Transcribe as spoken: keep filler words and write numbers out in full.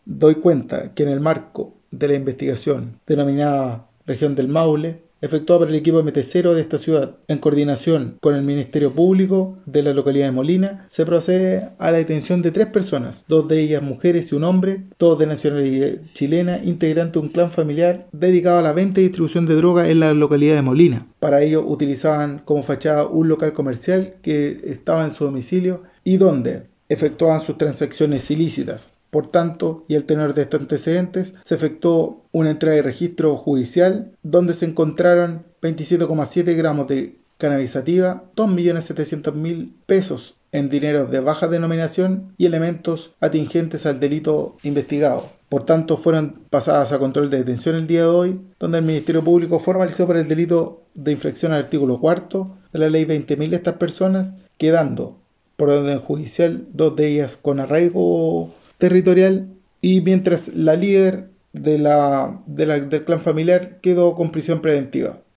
doy cuenta que en el marco de la investigación denominada Región del Maule, efectuada por el equipo M T cero de esta ciudad, en coordinación con el Ministerio Público de la localidad de Molina, se procede a la detención de tres personas, dos de ellas mujeres y un hombre, todos de nacionalidad chilena, integrantes de un clan familiar dedicado a la venta y distribución de droga en la localidad de Molina. Para ello utilizaban como fachada un local comercial que estaba en su domicilio y donde efectuaban sus transacciones ilícitas. Por tanto, y al tenor de estos antecedentes, se efectuó una entrada de registro judicial donde se encontraron veintisiete coma siete gramos de cannabis sativa, dos millones setecientos mil pesos en dinero de baja denominación y elementos atingentes al delito investigado. Por tanto, fueron pasadas a control de detención el día de hoy, donde el Ministerio Público formalizó por el delito de infracción al artículo cuarto de la ley veinte mil de estas personas, quedando por orden judicial dos de ellas con arraigo territorial, y mientras la líder de la, de la, del clan familiar quedó con prisión preventiva.